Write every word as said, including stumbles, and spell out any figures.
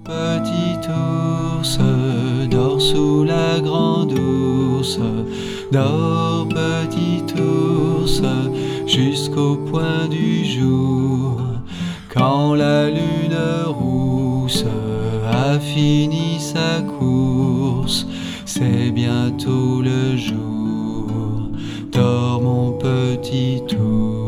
Petit ours, dors sous la grande ours, dors petit ours, jusqu'au point du jour. Quand la lune rousse a fini sa course, c'est bientôt le jour. Dors mon petit ours.